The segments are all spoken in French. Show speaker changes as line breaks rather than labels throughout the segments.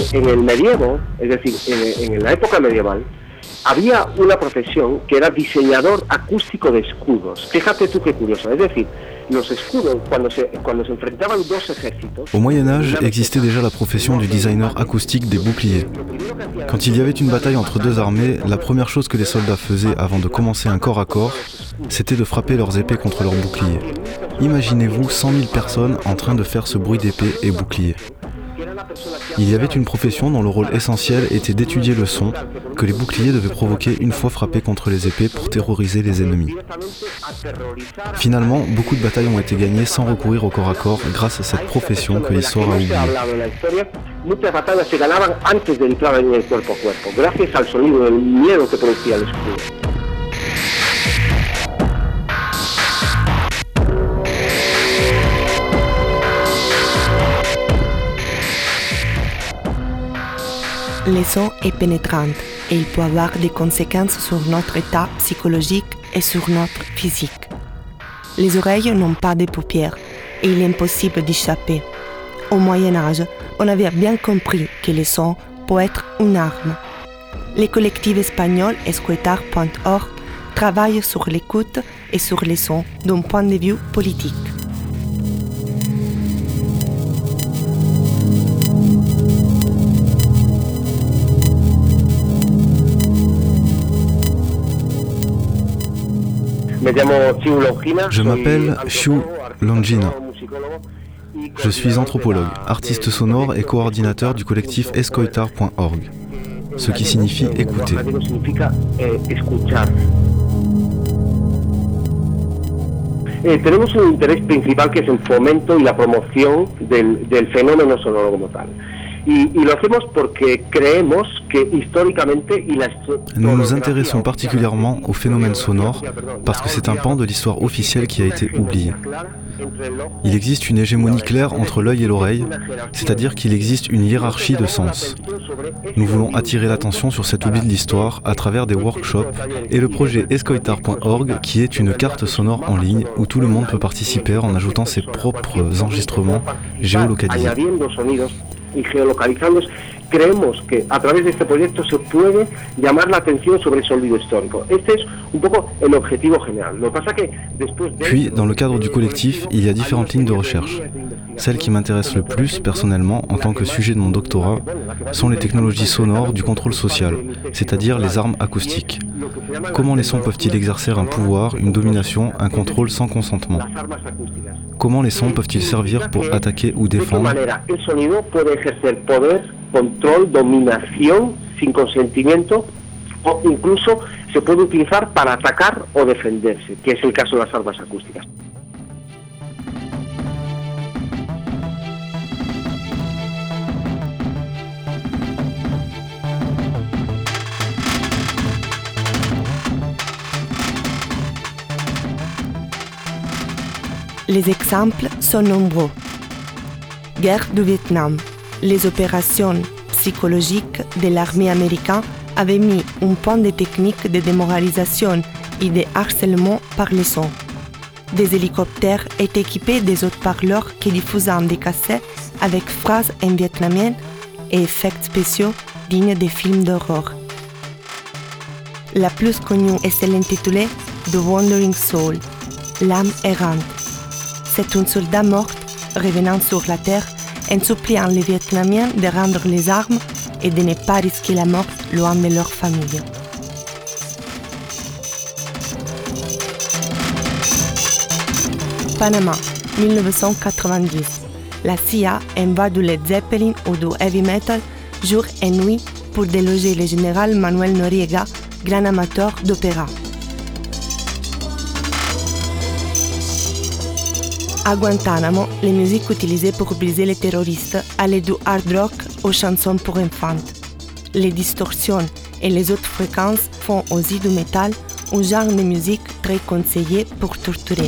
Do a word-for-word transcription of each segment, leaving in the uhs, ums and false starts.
en el medievo, es decir, en, en la época medieval, había una profesión que era diseñador acústico de escudos. Fíjate tú qué curioso, es decir, los escudos, cuando se, cuando se enfrentaban dos ejércitos...
Au Moyen-Âge existait déjà la profession du designer acoustique des boucliers. Quand il y avait une bataille entre deux armées, la première chose que les soldats faisaient avant de commencer un corps à corps, c'était de frapper leurs épées contre leurs boucliers. Imaginez-vous cent mille personnes en train de faire ce bruit d'épée et bouclier. Il y avait une profession dont le rôle essentiel était d'étudier le son que les boucliers devaient provoquer une fois frappés contre les épées pour terroriser les ennemis. Finalement, beaucoup de batailles ont été gagnées sans recourir au corps à corps grâce à cette profession que l'histoire a oubliée.
Muchas batallas se ganaban antes de entrar en el cuerpo a cuerpo, gracias al sonido del miedo que producía el escudo.
Le son est pénétrant et il peut avoir des conséquences sur notre état psychologique et sur notre physique. Les oreilles n'ont pas de paupières et il est impossible d'échapper. Au Moyen-Âge, on avait bien compris que le son peut être une arme. Le collectif espagnol escoitar point org travaille sur l'écoute et sur le son d'un point de vue politique.
Je m'appelle Xiu Longina. Je suis anthropologue, artiste sonore et coordinateur du collectif escoitar point org, ce qui signifie écouter.
Eh, tenemos un interés principal que es el fomento y la promoción del, del fenómeno sonoro como tal. Y, y lo hacemos porque creemos que históricamente y la
Nous nous intéressons particulièrement au phénomène sonore parce que c'est un pan de l'histoire officielle qui a été oublié. Il existe une hégémonie claire entre l'œil et l'oreille, c'est-à-dire qu'il existe une hiérarchie de sens. Nous voulons attirer l'attention sur cet oubli de l'histoire à travers des workshops et le projet escoitar point org qui est une carte sonore en ligne où tout le monde peut participer en ajoutant ses propres enregistrements géolocalisés.
Y geolocalizándolos, creemos que a través de este proyecto se puede llamar la atención sobre el sonido histórico. Este es un poco el objetivo general. Lo que pasa que después de...
Puis, dans le cadre du collectif, il y a différentes lignes de recherche. Celles qui m'intéressent le plus, personnellement, en tant que sujet de mon doctorat, sont les technologies sonores du contrôle social, c'est-à-dire les armes acoustiques. Comment les sons peuvent-ils exercer un pouvoir, une domination, un contrôle sans consentement ? Comment les sons peuvent-ils servir pour attaquer ou défendre ?
El sonido puede ejercer poder, control, dominación sin consentimiento o incluso se puede utilizar para atacar o defenderse, que es el caso de las armas acústicas.
Les exemples sont nombreux. Guerre du Vietnam. Les opérations psychologiques de l'armée américaine avaient mis un point de technique de démoralisation et de harcèlement par le son. Des hélicoptères étaient équipés des haut-parleurs qui diffusaient des cassettes avec phrases en vietnamien et effets spéciaux dignes des films d'horreur. La plus connue est celle intitulée The Wandering Soul, l'âme errante. C'est un soldat mort revenant sur la terre en suppliant les Vietnamiens de rendre les armes et de ne pas risquer la mort loin de leur famille. Panama, dix-neuf cent quatre-vingt-dix. La C I A envoie du Led Zeppelin ou du heavy metal jour et nuit pour déloger le général Manuel Noriega, grand amateur d'opéra. À Guantanamo, les musiques utilisées pour briser les terroristes allaient du hard rock aux chansons pour enfants. Les distorsions et les autres fréquences font aussi du métal un genre de musique très conseillé pour torturer.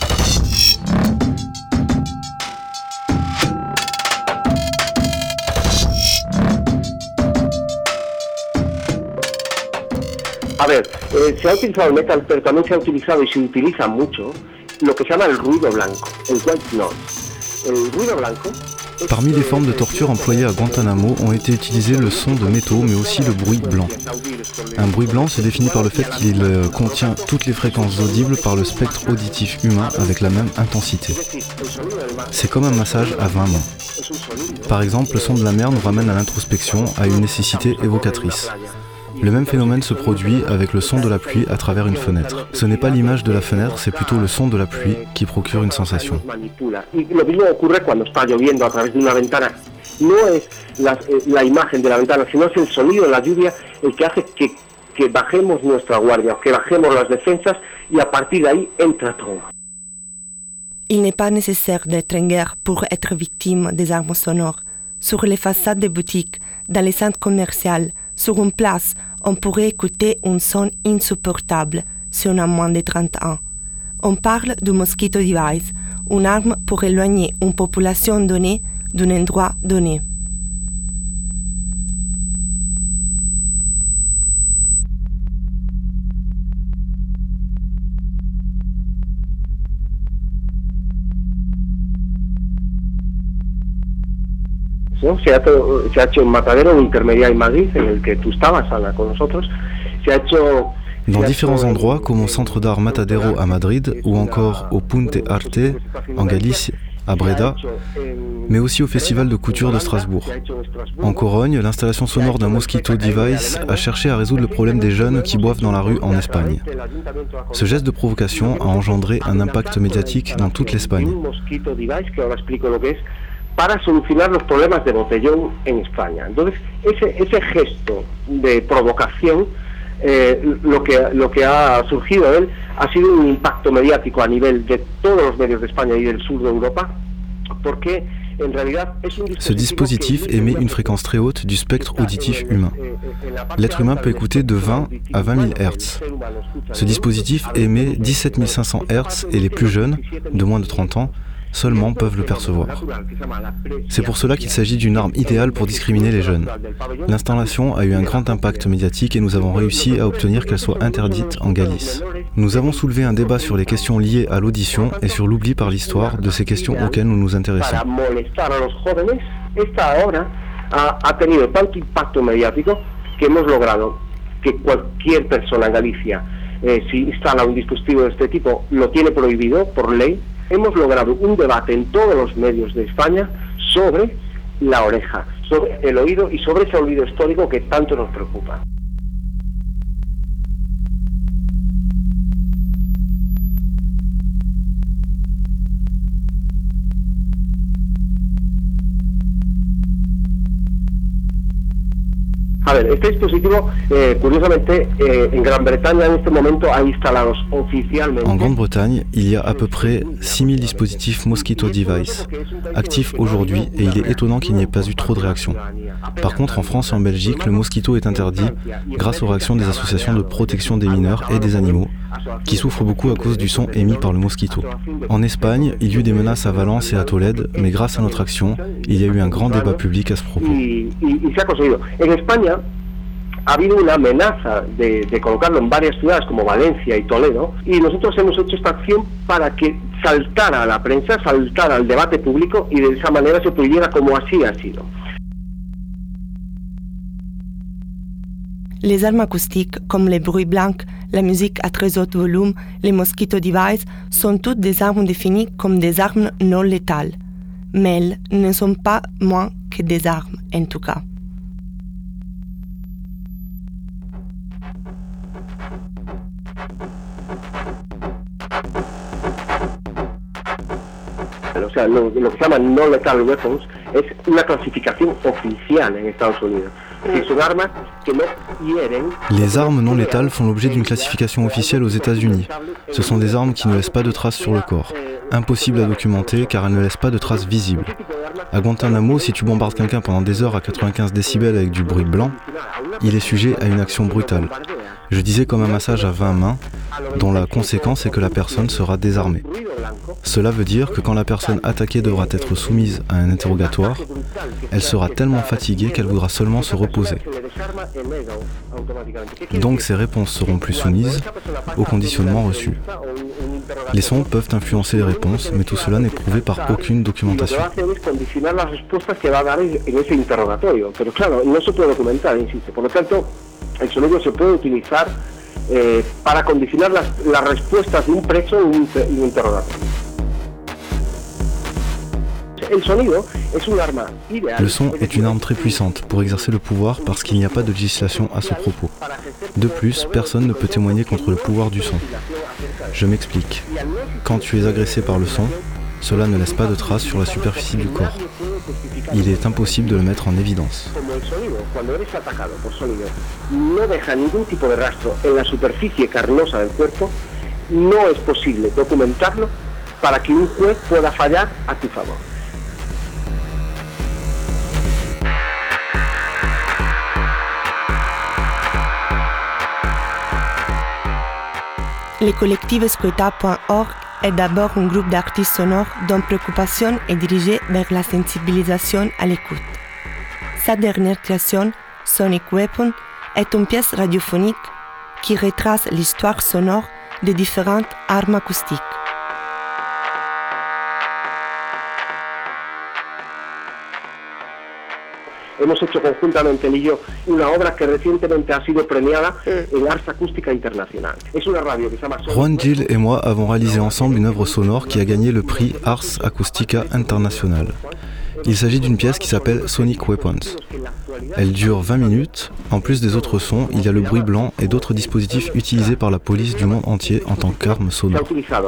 A ver, eh, se ha utilizado el metal, pero también se ha utilizado y se utiliza mucho lo que se llama el ruido blanco, el white noise. El ruido blanco
Parmi les formes de torture employées à Guantanamo ont été utilisés le son de métaux, mais aussi le bruit blanc. Un bruit blanc se définit par le fait qu'il contient toutes les fréquences audibles par le spectre auditif humain avec la même intensité. C'est comme un massage à vingt mains. Par exemple, le son de la mer nous ramène à l'introspection, à une nécessité évocatrice. Le même phénomène se produit avec le son de la pluie à travers une fenêtre. Ce n'est pas l'image de la fenêtre, c'est plutôt le son de la pluie qui procure une sensation.
No es la, la imagen de la ventana, sino es el sonido de la lluvia el que hace que, que bajemos nuestra guardia, que bajemos las defensas y a partir de ahí entra todo.
Il n'est pas nécessaire d'être en guerre pour être victime des armes sonores. Sur les façades des boutiques, dans les centres commerciaux, sur une place, on pourrait écouter un son insupportable si on a moins de trente ans. On parle du mosquito device, une arme pour éloigner une population donnée d'un endroit donné.
¿No? Se, ha, se ha hecho un matadero, un intermediario en Madrid, en el que tú estabas, Ana, con nosotros. Se ha hecho...
Dans différents endroits, comme au centre d'art Matadero à Madrid ou encore au Punte Arte en Galicie, à Breda, mais aussi au Festival de couture de Strasbourg. En Corogne, l'installation sonore d'un Mosquito Device a cherché à résoudre le problème des jeunes qui boivent dans la rue en Espagne. Ce geste de provocation a engendré un impact médiatique dans toute l'Espagne.
Para solucionar los problemas de botellón en España. Entonces, ese, ese gesto de provocación, eh, lo, que, lo que ha surgido de él ha sido un impacto mediático a nivel de todos los medios de España y del sur de Europa, porque en realidad es un dispositif.
Ce dispositif émet une fréquence très haute du spectre auditif humain. L'être humain peut écouter de vingt à vingt mille hertz. Ce dispositif émet dix-sept mille cinq cents hertz et les plus jeunes, de moins de trente ans, seulement peuvent le percevoir. C'est pour cela qu'il s'agit d'une arme idéale pour discriminer les jeunes. L'installation a eu un grand impact médiatique et nous avons réussi à obtenir qu'elle soit interdite en Galice. Nous avons soulevé un débat sur les questions liées à l'audition et sur l'oubli par l'histoire de ces questions auxquelles nous nous intéressons.
Ha tenido tanto impacto mediático que hemos logrado que cualquier persona en Galicia, eh, si instala un dispositivo de este tipo, lo tiene prohibido por ley. Hemos logrado un debate en todos los medios de España sobre la oreja, sobre el oído y sobre ese oído histórico que tanto nos preocupa. A ver, este dispositivo, eh, curiosamente, eh, en Gran Bretaña en este momento hay instalados oficialmente...
En Grande-Bretagne, il y a à peu près six mille dispositifs Mosquito Device actifs aujourd'hui et il est étonnant qu'il n'y ait pas eu trop de réactions. Par contre, en France et en Belgique, le mosquito est interdit grâce aux réactions des associations de protection des mineurs et des animaux qui souffrent beaucoup à cause du son émis par le mosquito. En Espagne, il y a eu des menaces à Valence et à Tolède, mais grâce à notre action, il y a eu un grand débat public à ce propos.
Ha habido una amenaza de, de colocarlo en varias ciudades como Valencia y Toledo, y nosotros hemos hecho esta acción para que saltara a la prensa, saltara al debate público y de esa manera se prohibiera como así ha sido.
Les armes acoustiques, comme les bruits blancs, la musique à très haut volume, les Mosquito Device, sont toutes des armes définies comme des armes non létales. Mais elles ne sont pas moins que des armes, en tout cas.
O sea, lo, lo que se llama no lethal weapons es una clasificación oficial en Estados Unidos. Es son armas que no hieren.
Les armes non létales font l'objet d'une classification officielle aux États-Unis. Ce sont des armes qui ne laissent pas de traces sur le corps. Impossible à documenter car elles ne laissent pas de traces visibles. À Guantanamo, si tu bombardes quelqu'un pendant des heures à quatre-vingt-quinze décibels avec du bruit blanc, il est sujet à une action brutale. Je disais comme un massage à vingt mains, dont la conséquence est que la personne sera désarmée. Cela veut dire que quand la personne attaquée devra être soumise à un interrogatoire, elle sera tellement fatiguée qu'elle voudra seulement se reposer. Donc ses réponses seront plus soumises au conditionnement reçu. Les sons peuvent influencer les réponses, mais tout cela n'est prouvé par aucune documentation.
El sonido se puede utilizar eh, para condicionar las, las respuestas de un preso en un, en un interrogatorio.
Le son est une arme très puissante pour exercer le pouvoir parce qu'il n'y a pas de législation à ce propos. De plus, personne ne peut témoigner contre le pouvoir du son. Je m'explique. Quand tu es agressé par le son, cela ne laisse pas de traces sur la superficie du corps. Il est impossible de le mettre en évidence.
No es posible documentarlo para que un juez pueda fallar a tu favor.
Le collectif Escueta point org est d'abord un groupe d'artistes sonores dont préoccupation est dirigée vers la sensibilisation à l'écoute. Sa dernière création, Sonic Weapon, est une pièce radiophonique qui retrace l'histoire sonore de différentes armes acoustiques.
Hemos hecho conjuntamente él y yo una obra que recientemente ha sido premiada en Ars Acústica Internacional. Es una radio que se llama...
Juan Gil et moi avons réalisé ensemble une œuvre sonore qui a gagné le prix Ars Acústica Internacional. Il s'agit d'une pièce qui s'appelle Sonic Weapons. Elle dure vingt minutes. En plus des autres sons, il y a le bruit blanc et d'autres dispositifs utilisés par la police du monde entier en tant qu'arme sonore.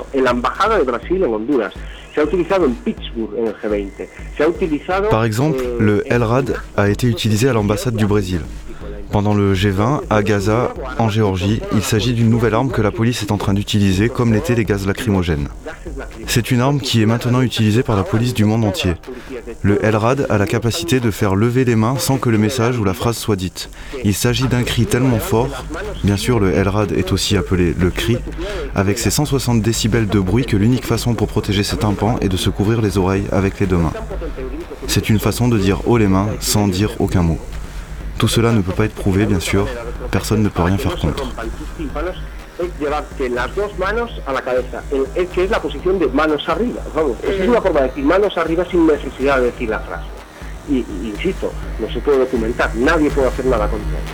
Par exemple, le L R A D a été utilisé à l'ambassade du Brésil. Pendant le G vingt, à Gaza, en Géorgie, il s'agit d'une nouvelle arme que la police est en train d'utiliser, comme l'étaient les gaz lacrymogènes. C'est une arme qui est maintenant utilisée par la police du monde entier. Le L R A D a la capacité de faire lever les mains sans que le message ou la phrase soit dite. Il s'agit d'un cri tellement fort, bien sûr le L R A D est aussi appelé le cri, avec ses cent soixante décibels de bruit que l'unique façon pour protéger ses tympans est de se couvrir les oreilles avec les deux mains. C'est une façon de dire haut les mains sans dire aucun mot. Tout cela ne peut pas être prouvé, bien sûr, personne ne peut rien faire contre.
Llevarte las dos manos a la cabeza, el, que es la posición de manos arriba, vamos, es una forma de decir manos arriba sin necesidad de decir la frase. Y, y insisto, no se puede documentar, nadie puede hacer nada contra eso.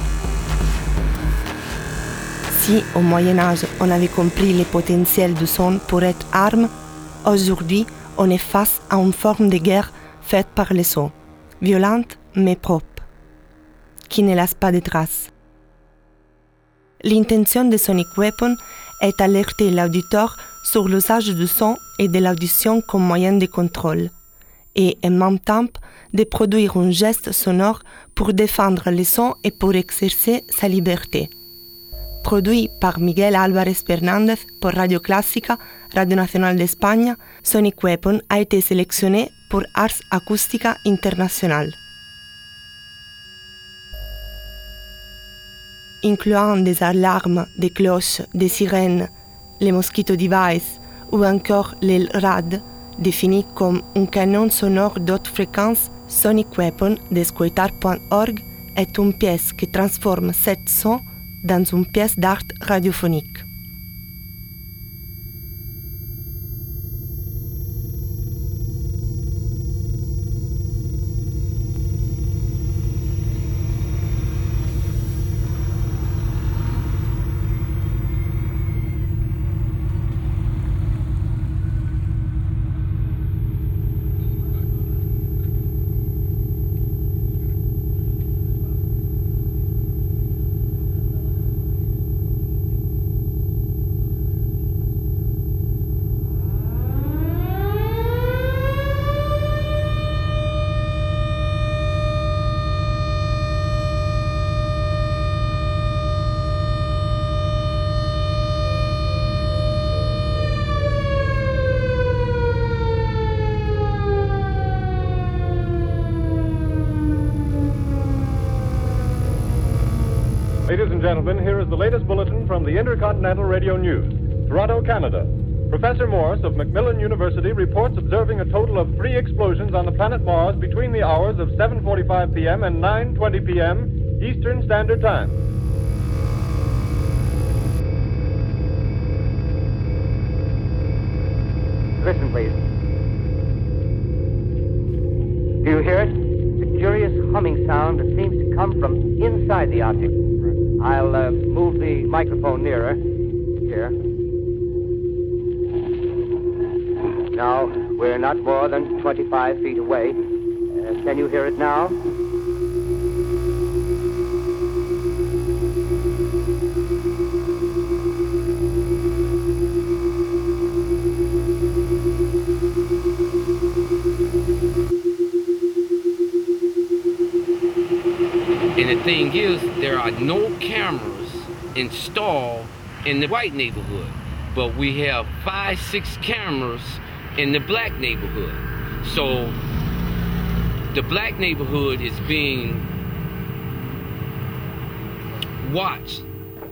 Si au Moyen-Âge on avait compris le potentiel du son pour être arme, aujourd'hui on est face à une forme de guerre faite par le son, violente mais propre, qui ne laisse pas de traces. L'intention de Sonic Weapon est d'alerter l'auditeur sur l'usage du son et de l'audition comme moyen de contrôle, et en même temps de produire un geste sonore pour défendre le son et pour exercer sa liberté. Produit par Miguel Álvarez Fernández pour Radio Clásica, Radio Nacional d'Espagne, Sonic Weapon a été sélectionné pour Ars Acústica Internacional. Incluant des alarmes, des cloches, des sirènes, les mosquito device ou encore l'L R A D, défini comme un canon sonore d'haute fréquence, Sonic Weapon de Escueta point org est une pièce qui transforme cet son dans une pièce d'art radiophonique.
gentlemen, here is the latest bulletin from the Intercontinental Radio News. Toronto, Canada. Professor Morse of Macmillan University reports observing a total of three explosions on the planet Mars between the hours of seven forty-five p.m. and nine twenty p.m. Eastern Standard Time.
Listen, please. Do you hear it? The curious humming sound that seems to come from inside the object. I'll uh, move the microphone nearer. Here. Now, we're not more than twenty-five feet away. Uh, can you hear it now?
And the thing is, there are no cameras installed in the white neighborhood, but we have five, six cameras in the black neighborhood. So the black neighborhood is being watched.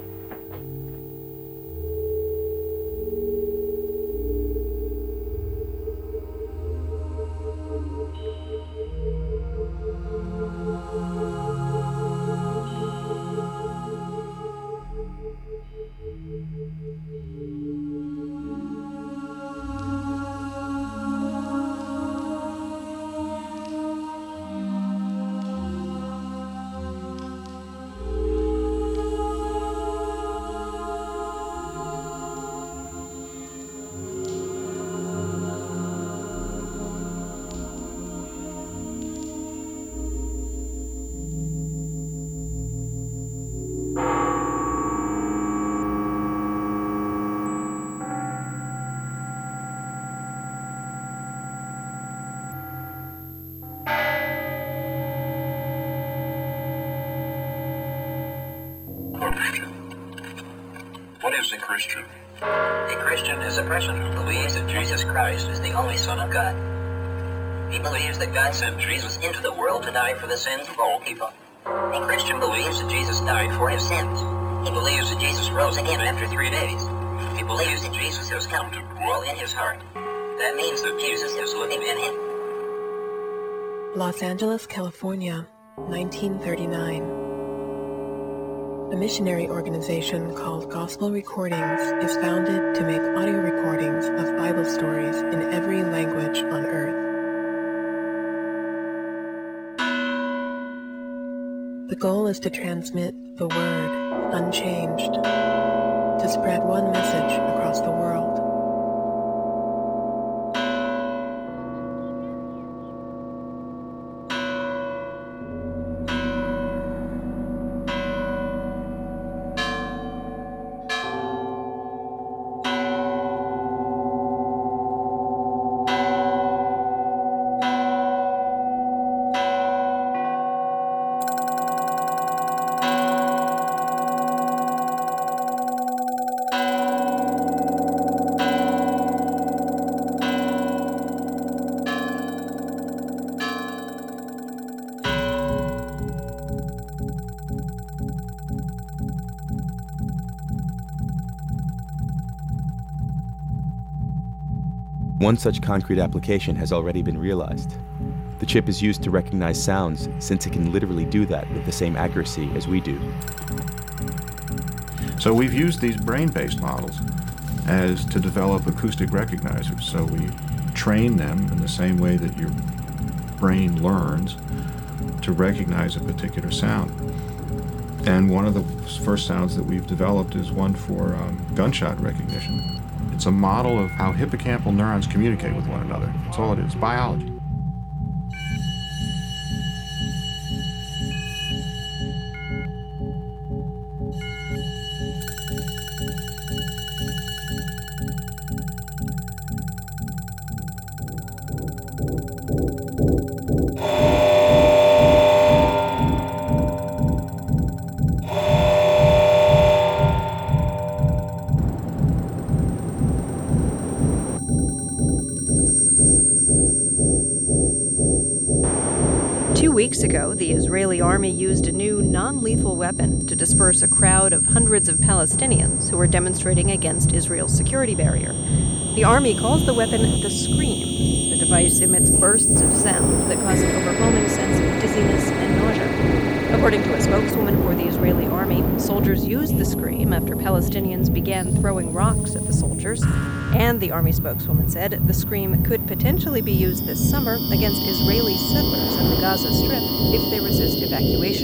What is a Christian? A Christian is a person who believes that Jesus Christ is the only Son of God. He believes that God sent Jesus into the world to die for the sins of all people. A Christian believes that Jesus died for his sins. He believes that Jesus rose again after three days. He believes that Jesus has come to dwell in his heart. That means that Jesus is living in him.
Los Angeles, California, nineteen thirty-nine. A missionary organization called Gospel Recordings is founded to make audio recordings of Bible stories in every language on earth. The goal is to transmit the Word unchanged, to spread one message across the world.
One such concrete application has already been realized. The chip is used to recognize sounds since it can literally do that with the same accuracy as we do.
So we've used these brain-based models as to develop acoustic recognizers. So we train them in the same way that your brain learns to recognize a particular sound. And one of the first sounds that we've developed is one for um, gunshot recognition. It's a model of how hippocampal neurons communicate with one another. That's all it is, biology.
Two weeks ago, the Israeli army used a new non-lethal weapon to disperse a crowd of hundreds of Palestinians who were demonstrating against Israel's security barrier. The army calls the weapon the Scream. The device emits bursts of sound that cause an overwhelming sense of dizziness and nausea. According to a spokeswoman for the Israeli army, soldiers used the Scream after Palestinians began throwing rocks at the soldiers. And the army spokeswoman said the Scream could potentially be used this summer against Israeli settlers in the Gaza Strip if they resist evacuation.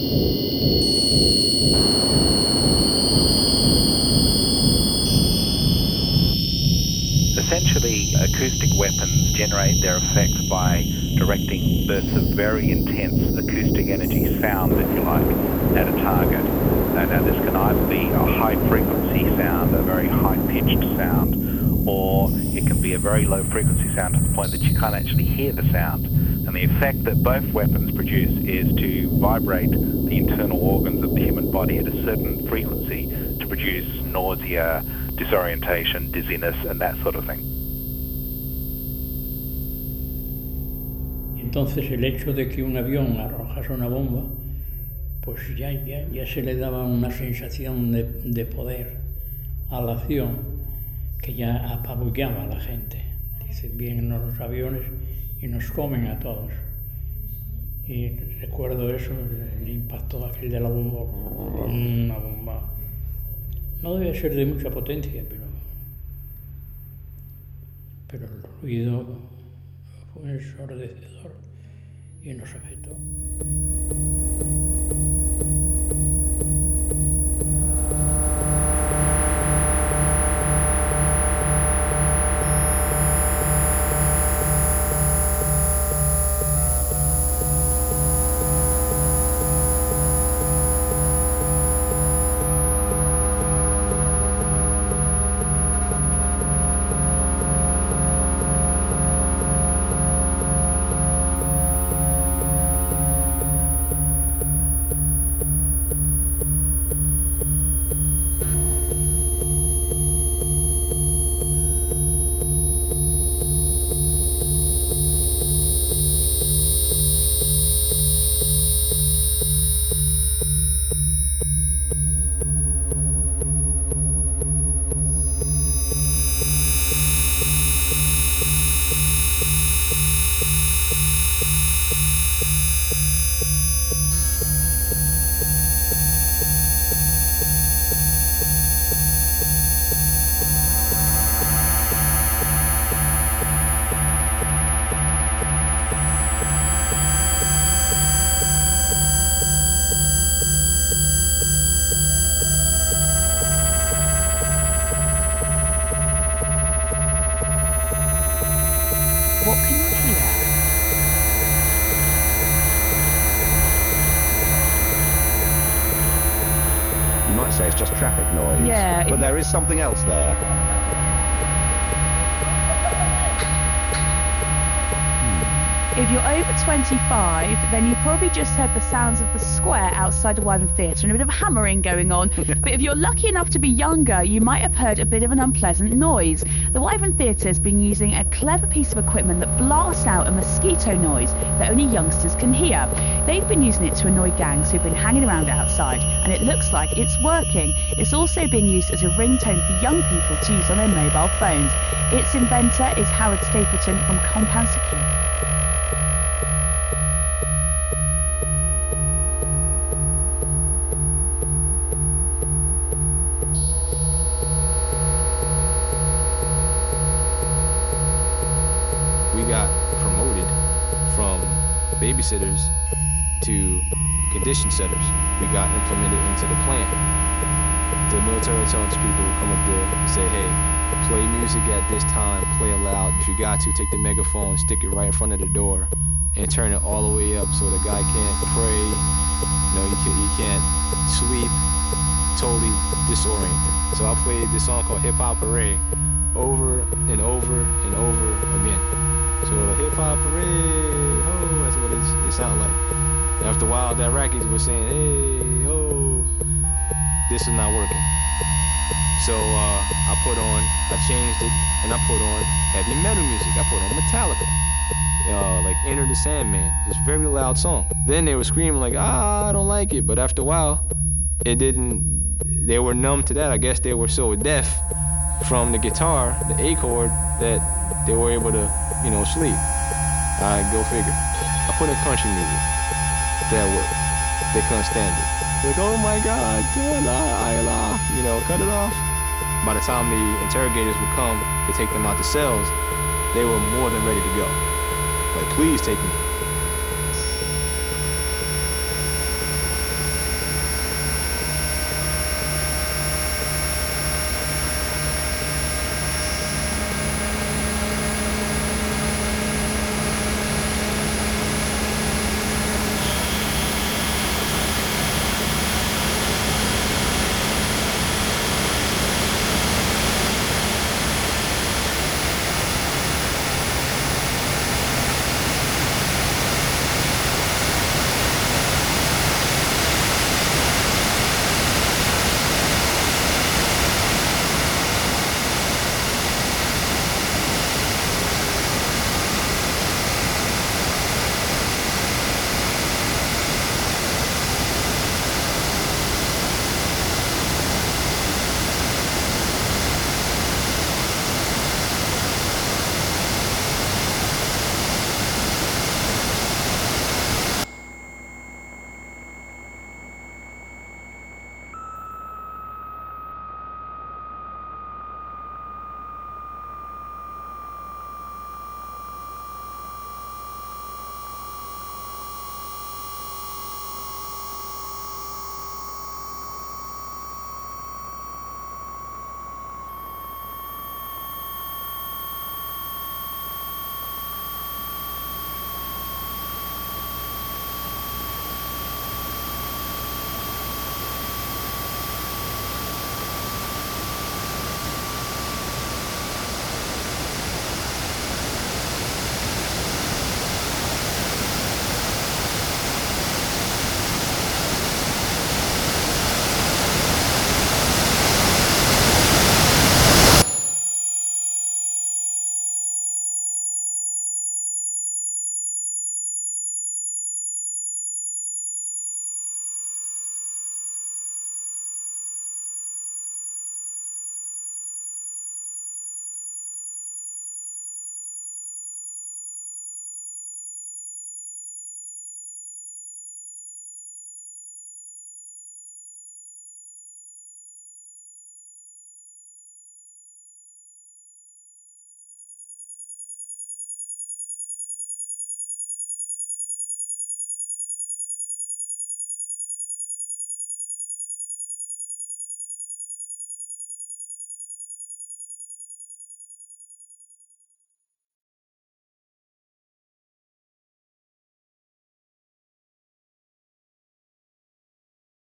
Essentially, acoustic weapons generate their effect by directing bursts of very intense acoustic energy sound, if you like, at a target. And now this can either be a high-frequency sound, a very high-pitched sound, or it can be a very low-frequency sound to the point that you can't actually hear the sound. And the effect that both weapons produce is to vibrate the internal organs of the human body at a certain frequency to produce nausea, disorientation, dizziness, and that sort of thing.
Entonces el hecho de que un avión arrojase una bomba, pues ya, ya, ya se le daba una sensación de, de poder a la acción que ya apabullaba a la gente. Dice, vienen los aviones y nos comen a todos. Y recuerdo eso, el impacto aquel de la bomba, una bomba. No debe ser de mucha potencia, pero, pero el ruido fue ensordecedor y nos afectó.
Say it's just traffic noise.
Yeah.
But there is something else there.
If you're over twenty-five, then you probably just heard the sounds of the square outside the Wyvern Theatre and a bit of hammering going on. But if you're lucky enough to be younger, you might have heard a bit of an unpleasant noise. The Wyvern Theatre has been using a clever piece of equipment that blasts out a mosquito noise that only youngsters can hear. They've been using it to annoy gangs who've been hanging around outside, and it looks like it's working. It's also being used as a ringtone for young people to use on their mobile phones. Its inventor is Howard Stapleton from Compound Secure.
Babysitters to condition setters. We got implemented into the plant. The military intelligence people would come up there and say, hey, play music at this time, play it loud. If you got to, take the megaphone, stick it right in front of the door, and turn it all the way up so the guy can't pray, you know, you, can, you can't sleep, totally disoriented. So I played this song called Hip Hop Parade over and over and over again. So Hip Hop Parade, oh, that's what it's, it sounded like. And after a while, the Iraqis were saying, hey, oh, this is not working. So uh, I put on, I changed it, and I put on heavy metal music. I put on Metallica. uh, like Enter the Sandman, this very loud song. Then they were screaming like, ah, I don't like it. But after a while, it didn't, they were numb to that. I guess they were so deaf from the guitar, the A chord, that they were able to, you know, sleep. I go figure. I put in country music. That worked. They couldn't stand it. Like, oh my God, you know, cut it off. By the time the interrogators would come to take them out the cells, they were more than ready to go. Like, please take me.